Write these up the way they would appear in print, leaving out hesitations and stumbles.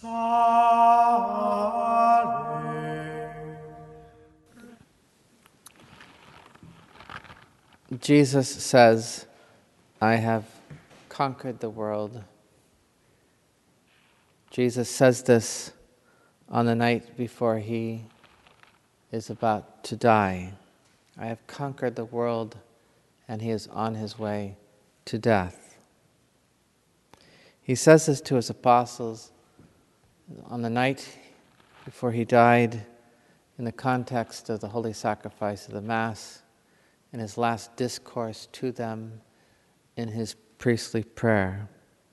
Jesus says, I have conquered the world. Jesus says this on the night before he is about to die. I have conquered the world, and he is on his way to death. He says this to his apostles on the night before he died in the context of the holy sacrifice of the Mass, in his last discourse to them in his priestly prayer.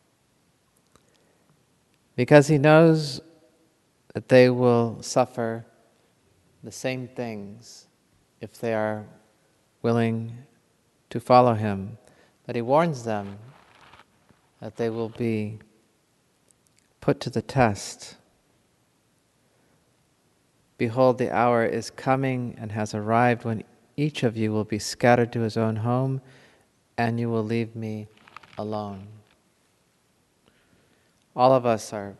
Because he knows that they will suffer the same things if they are willing to follow him. But he warns them that they will be put to the test. Behold, the hour is coming and has arrived when each of you will be scattered to his own home, and you will leave me alone. All of us are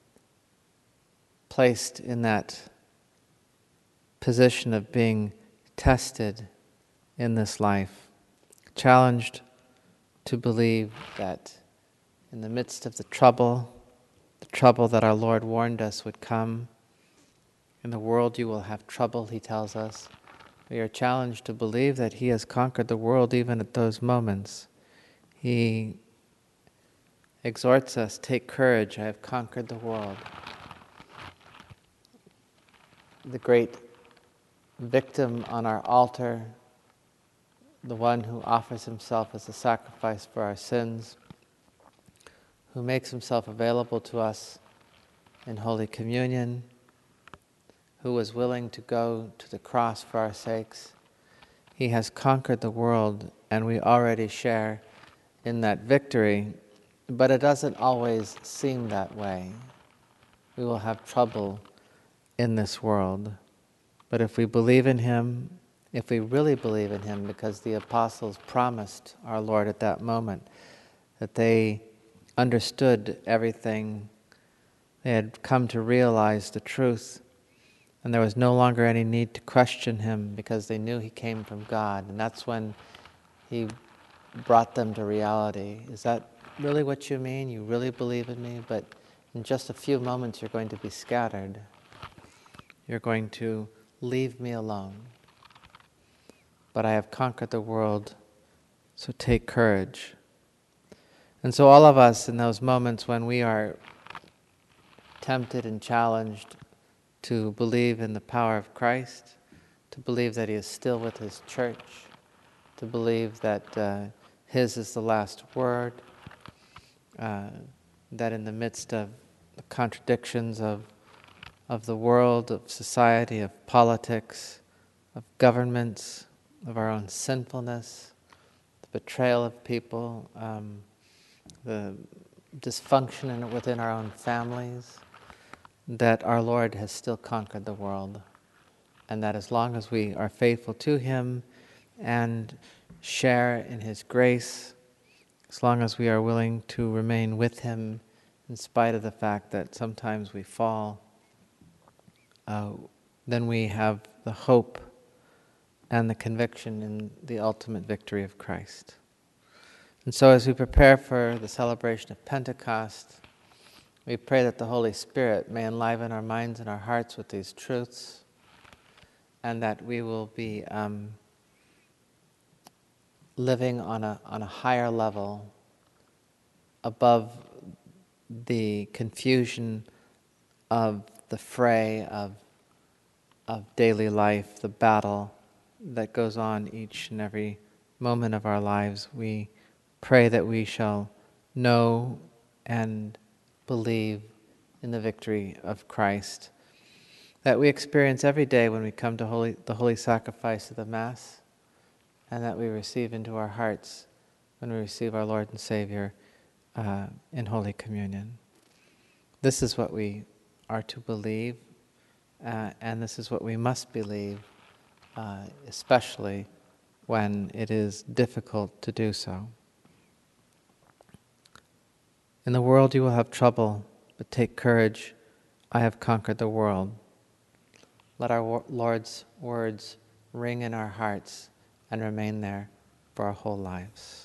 placed in that position of being tested in this life, challenged to believe that in the midst of the trouble that our Lord warned us would come, in the world you will have trouble, he tells us. We are challenged to believe that he has conquered the world even at those moments. He exhorts us, take courage, I have conquered the world. The great victim on our altar, the one who offers himself as a sacrifice for our sins, who makes himself available to us in Holy Communion, who was willing to go to the cross for our sakes. He has conquered the world, and we already share in that victory, but it doesn't always seem that way. We will have trouble in this world. But if we believe in him, if we really believe in him, because the apostles promised our Lord at that moment that they understood everything, they had come to realize the truth, and there was no longer any need to question him because they knew he came from God. And that's when he brought them to reality. Is that really what you mean? You really believe in me? But in just a few moments you're going to be scattered. You're going to leave me alone. But I have conquered the world, so take courage. And so all of us in those moments when we are tempted and challenged to believe in the power of Christ, to believe that he is still with his church, to believe that his is the last word, that in the midst of the contradictions of the world, of society, of politics, of governments, of our own sinfulness, the betrayal of people, the dysfunction within our own families, that our Lord has still conquered the world, and that as long as we are faithful to him and share in his grace, as long as we are willing to remain with him in spite of the fact that sometimes we fall, then we have the hope and the conviction in the ultimate victory of Christ. And so as we prepare for the celebration of Pentecost, we pray that the Holy Spirit may enliven our minds and our hearts with these truths, and that we will be living on a higher level above the confusion of the fray of daily life, the battle that goes on each and every moment of our lives. We pray that we shall know and believe in the victory of Christ, that we experience every day when we come to the holy sacrifice of the Mass, and that we receive into our hearts when we receive our Lord and Savior in Holy Communion. This is what we are to believe, and this is what we must believe, especially when it is difficult to do so. In the world you will have trouble, but take courage, I have conquered the world. Let our Lord's words ring in our hearts and remain there for our whole lives.